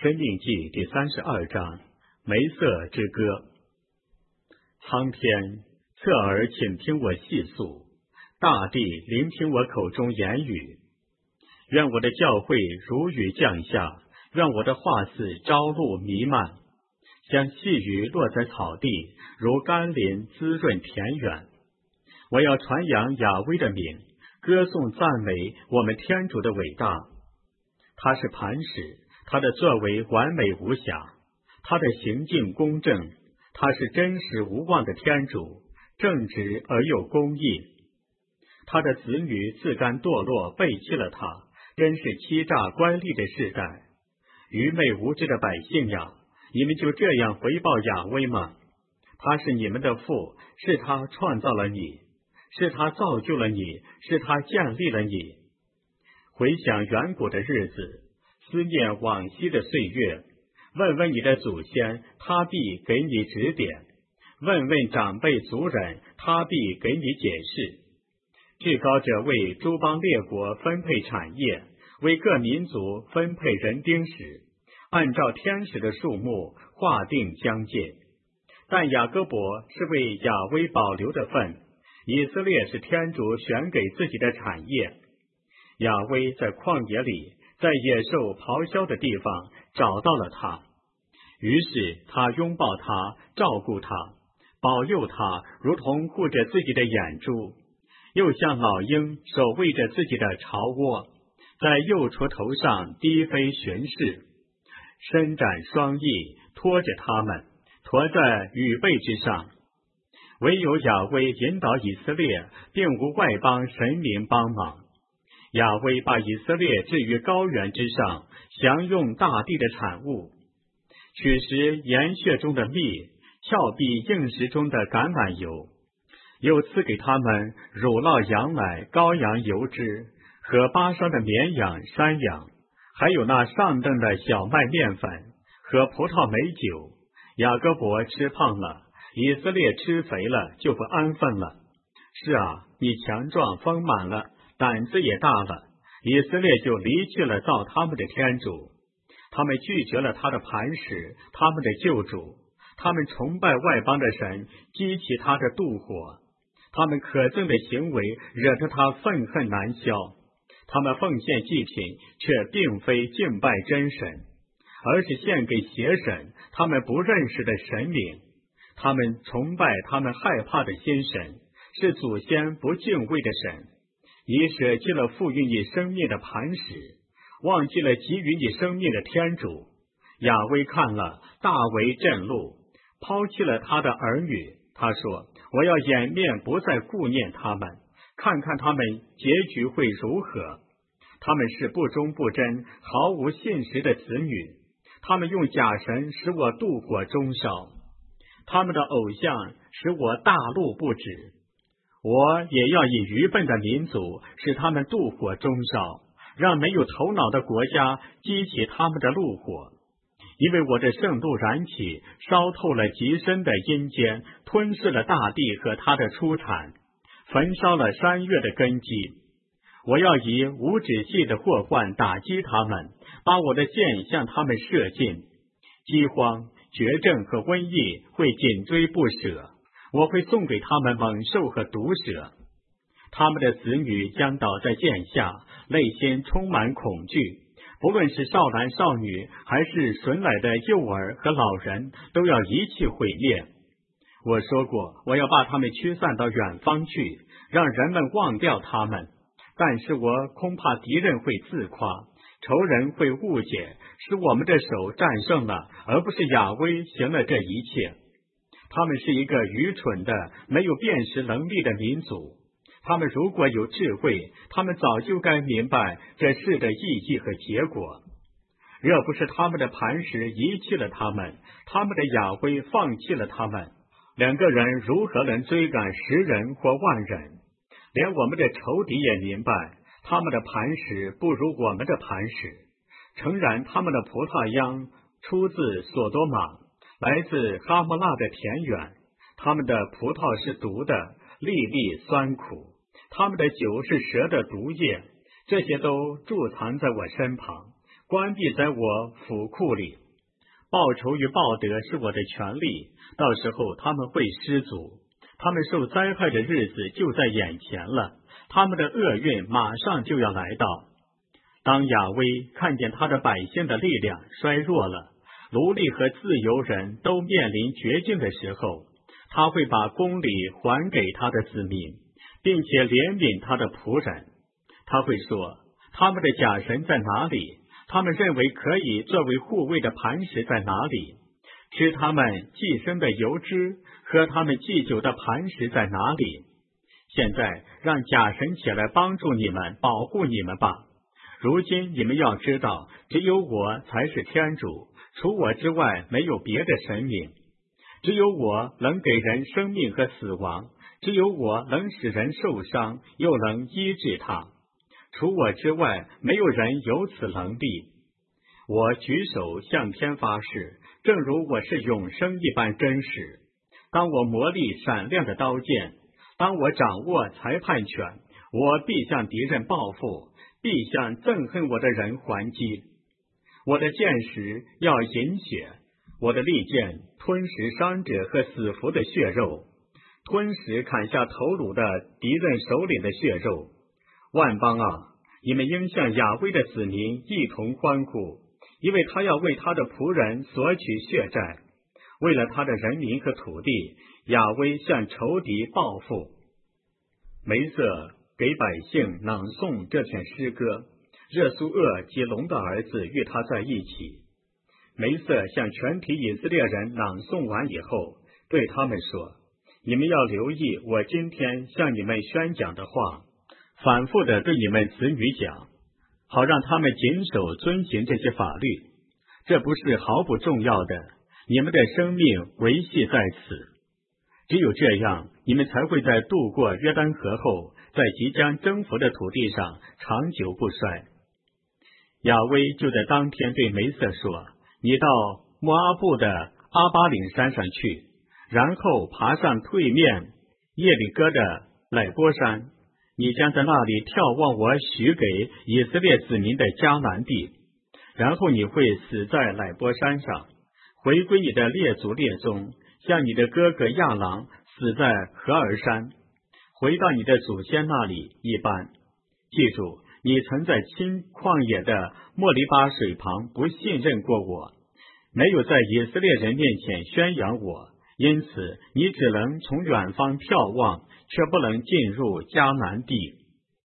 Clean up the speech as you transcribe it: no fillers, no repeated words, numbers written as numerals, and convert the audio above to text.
申命记第32章，梅瑟之歌。苍天，侧耳请听我细诉，大地聆听我口中言语。愿我的教诲如雨降下，愿我的话词朝露弥漫，像细雨落在草地，如甘霖滋润田园。我要传扬雅威的名，歌颂赞美我们天主的伟大。他是磐石，他的作为完美无瑕，他的行径公正，他是真实无妄的天主，正直而又公义。他的子女自甘堕落，背弃了他，真是欺诈官吏的世代。愚昧无知的百姓呀，你们就这样回报雅威吗？他是你们的父，是他创造了你，是他造就了你，是他建立了你。回想远古的日子，思念往昔的岁月，问问你的祖先，他必给你指点；问问长辈族人，他必给你解释。至高者为诸邦列国分配产业，为各民族分配人丁时，按照天使的数目划定疆界。但雅各伯是为雅威保留的份，以色列是天主选给自己的产业。雅威在旷野里，在野兽咆哮的地方找到了他，于是他拥抱他，照顾他，保佑他，如同护着自己的眼珠，又像老鹰守卫着自己的巢窝，在幼雏头上低飞巡视，伸展双翼，拖着他们，驮在羽背之上。唯有雅威引导以色列，并无外邦神明帮忙。雅威把以色列置于高原之上，享用大地的产物，取食岩穴中的蜜，峭壁硬石中的橄榄油，又赐给他们乳酪羊奶、羔羊油脂和巴珊的绵羊、山羊，还有那上等的小麦面粉和葡萄美酒。雅各伯吃胖了，以色列吃肥了，就不安分了。是啊，你强壮丰满了，胆子也大了，以色列就离弃了造他们的天主。他们拒绝了他的磐石，他们的救主。他们崇拜外邦的神，激起他的妒火。他们可憎的行为惹得他愤恨难消。他们奉献祭品，却并非敬拜真神，而是献给邪神，他们不认识的神明。他们崇拜他们害怕的新神，是祖先不敬畏的神。你舍弃了赋予你生命的磐石，忘记了给予你生命的天主。雅威看了，大为震怒，抛弃了他的儿女。他说，我要掩面不再顾念他们，看看他们结局会如何。他们是不忠不贞、毫无信实的子女，他们用假神使我妒火中烧，他们的偶像使我大怒不止。我也要以愚笨的民族使他们妒火中烧，让没有头脑的国家激起他们的怒火。因为我的盛怒燃起，烧透了极深的阴间，吞噬了大地和它的出产，焚烧了山岳的根基。我要以无止境的祸患打击他们，把我的箭向他们射尽。饥荒、绝症和瘟疫会紧追不舍，我会送给他们猛兽和毒蛇。他们的子女将倒在剑下，内心充满恐惧。不论是少男少女，还是顺来的幼儿和老人，都要一起毁灭。我说过，我要把他们驱散到远方去，让人们忘掉他们。但是我恐怕敌人会自夸，仇人会误解，使我们的手战胜了，而不是雅威行了这一切。他们是一个愚蠢的、没有辨识能力的民族。他们如果有智慧，他们早就该明白这事的意义和结果。若不是他们的磐石遗弃了他们，他们的雅威放弃了他们，两个人如何能追赶10人或万人？连我们的仇敌也明白，他们的磐石不如我们的磐石。诚然，他们的葡萄秧出自索多玛，来自哈摩拉的田园。他们的葡萄是毒的，粒粒酸苦，他们的酒是蛇的毒液。这些都贮藏在我身旁， 关闭在我府库里。报仇与报德是我的权利，到时候他们会失足，他们受灾害的日子就在眼前了，他们的厄运马上就要来到。当亚威看见他的百姓的力量衰弱了，奴隶和自由人都面临绝境的时候，他会把公理还给他的子民，并且怜悯他的仆人。他会说，他们的假神在哪里？他们认为可以作为护卫的磐石在哪里？吃他们寄生的油脂，喝他们祭酒的磐石在哪里？现在让假神起来帮助你们，保护你们吧。如今你们要知道，只有我才是天主，除我之外没有别的神明。只有我能给人生命和死亡，只有我能使人受伤，又能医治他。除我之外，没有人有此能力。我举手向天发誓，正如我是永生一般真实。当我磨砺闪亮的刀剑，当我掌握裁判权，我必向敌人报复，必向憎恨我的人还击。我的箭矢要饮血，我的利剑吞食伤者和死俘的血肉，吞食砍下头颅的敌人首领的血肉。万邦啊，你们应向亚威的子民一同欢呼，因为他要为他的仆人索取血债，为了他的人民和土地，亚威向仇敌报复。梅瑟给百姓朗诵这篇诗歌，热苏厄及龙的儿子与他在一起。梅瑟向全体以色列人朗诵完以后，对他们说，你们要留意我今天向你们宣讲的话，反复地对你们子女讲，好让他们谨守遵行这些法律。这不是毫不重要的，你们的生命维系在此。只有这样，你们才会在渡过约旦河后，在即将征服的土地上长久不衰。亚威就在当天对梅瑟说，你到摩阿布的阿巴岭山上去，然后爬上退面耶里哥的乃波山，你将在那里眺望我许给以色列子民的迦南地，然后你会死在乃波山上，回归你的列祖列宗，像你的哥哥亚郎死在何尔山，回到你的祖先那里一般。记住，你曾在亲旷野的莫利巴水旁不信任过我，没有在以色列人面前宣扬我，因此你只能从远方眺望，却不能进入迦南地。